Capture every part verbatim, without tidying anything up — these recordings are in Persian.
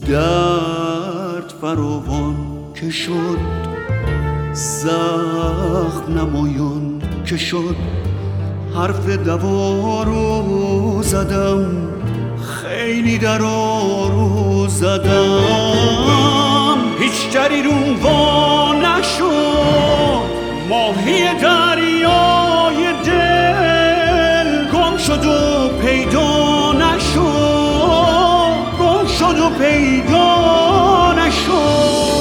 درد فراوان که شد، زخم نمایان که شد، حرف دوا رو زدم، خیلی درا رو زدم. هیچ جری رو وا نشد، ماهی دریای دل گم شد و پیدا نشد، گم شد و پیدا نشد.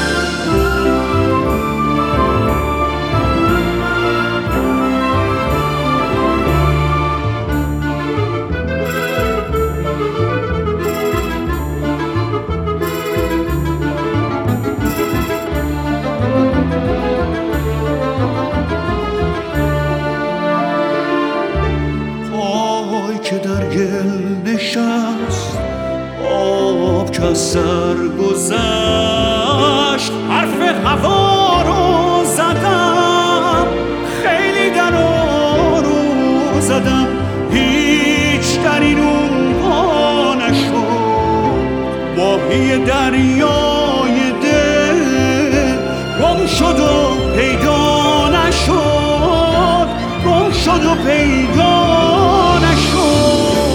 که در گل نشست، آب که از سر گذشت، حرف هوا رو زدم، خیلی درا رو زدم. هیچ در این اون وا نشد، ماهی دریای دل گم شد و پیدا نشد، گم شد و پیدا نشد.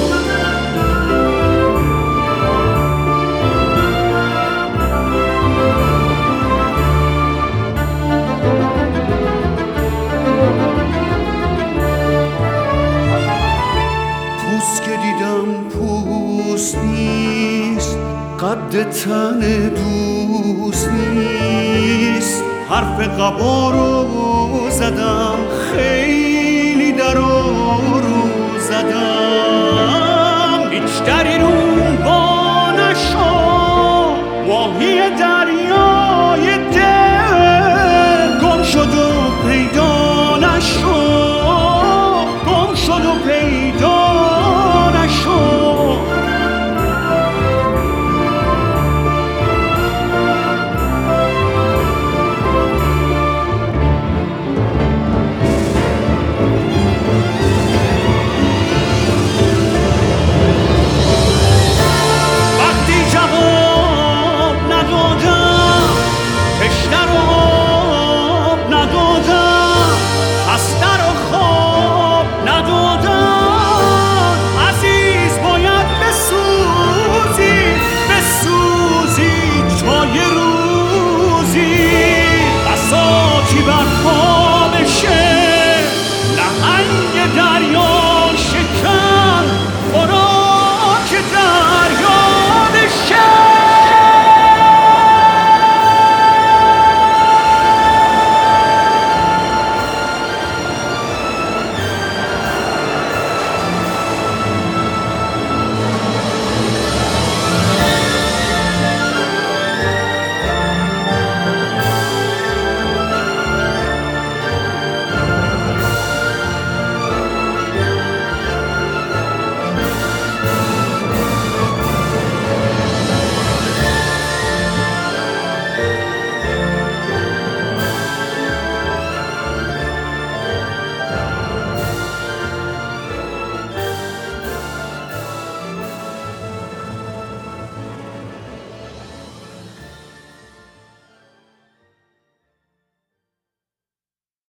پوست که دیدم پوست نیست، قد تن دوست نیست، حرف قبا رو زدم،